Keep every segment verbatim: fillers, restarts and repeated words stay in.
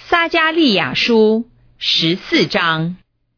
撒迦利亚书十四章。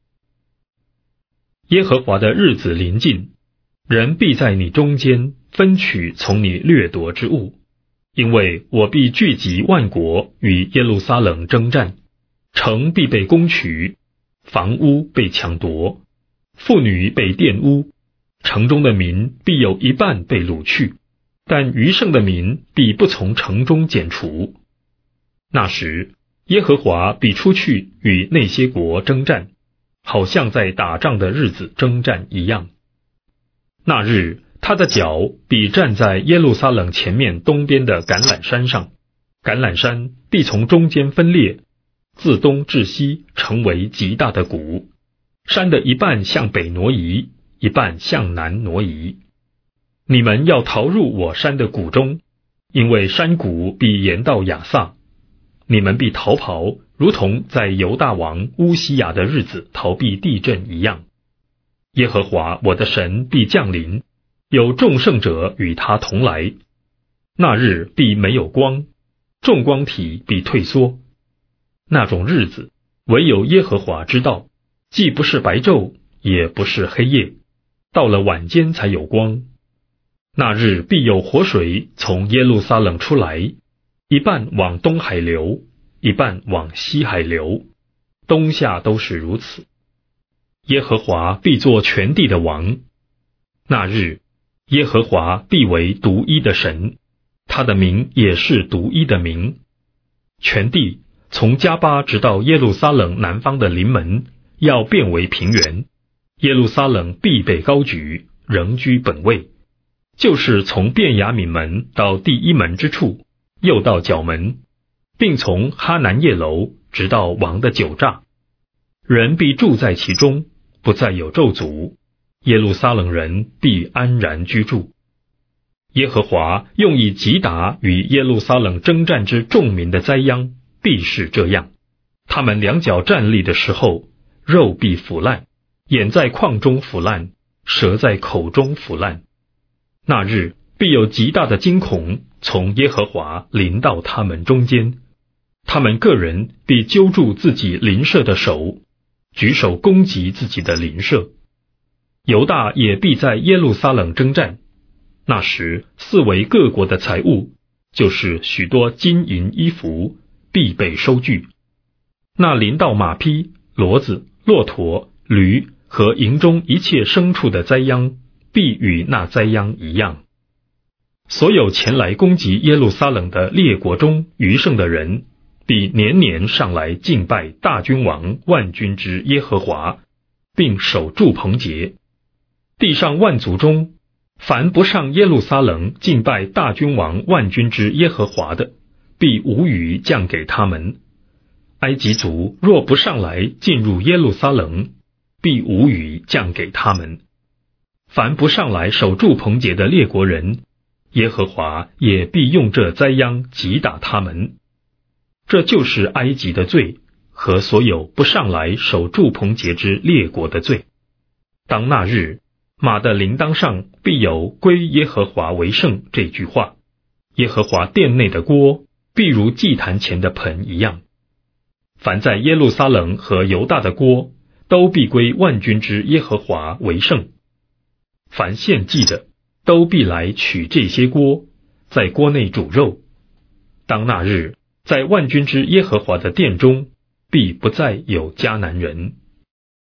耶和华的日子临近，人必在你中间分取从你掠夺之物，因为我必聚集万国与耶路撒冷征战，城必被攻取，房屋被抢夺，妇女被玷污，城中的民必有一半被掳去，但余剩的民必不从城中剪除。那时，耶和华必出去与那些国征战，好像在打仗的日子征战一样。那日，他的脚必站在耶路撒冷前面东边的橄榄山上，橄榄山必从中间分裂，自东至西成为极大的谷，山的一半向北挪移，一半向南挪移。你们要逃入我山的谷中，因为山谷必延到亚萨。你们必逃跑，如同在犹大王乌西雅的日子逃避地震一样。耶和华我的神必降临，有众圣者与他同来。那日必没有光，众光体必退缩。那种日子，唯有耶和华知道，既不是白昼，也不是黑夜，到了晚间才有光。那日必有活水从耶路撒冷出来，一半往东海流，一半往西海流，冬夏都是如此。耶和华必做全地的王。那日，耶和华必为独一的神，他的名也是独一的名。全地从加巴直到耶路撒冷南方的临门，要变为平原。耶路撒冷必被高举，仍居本位，就是从便雅悯门到第一门之处，又到角门，并从哈南叶楼直到王的酒榨。人必住在其中，不再有咒诅，耶路撒冷人必安然居住。耶和华用以击打与耶路撒冷征战之众民的灾殃，必是这样：他们两脚站立的时候，肉必腐烂，眼在眶中腐烂，舌在口中腐烂。那日必有极大的惊恐从耶和华临到他们中间，他们个人必揪住自己邻舍的手，举手攻击自己的邻舍。犹大也必在耶路撒冷征战，那时四围各国的财物，就是许多金银衣服，必被收据。那临到马匹、骡子、骆驼、驴和营中一切牲畜的灾殃，必与那灾殃一样。所有前来攻击耶路撒冷的列国中余剩的人，必年年上来敬拜大君王万军之耶和华，并守住棚节。地上万族中，凡不上耶路撒冷敬拜大君王万军之耶和华的，必无雨降给他们。埃及族若不上来进入耶路撒冷，必无雨降给他们。凡不上来守住棚节的列国人，耶和华也必用这灾殃击打他们。这就是埃及的罪，和所有不上来守住棚节之列国的罪。当那日，马的铃铛上必有归耶和华为圣这句话。耶和华殿内的锅，必如祭坛前的盆一样。凡在耶路撒冷和犹大的锅，都必归万军之耶和华为圣。凡献祭的，都必来取这些锅，在锅内煮肉。当那日，在万军之耶和华的殿中，必不再有迦南人。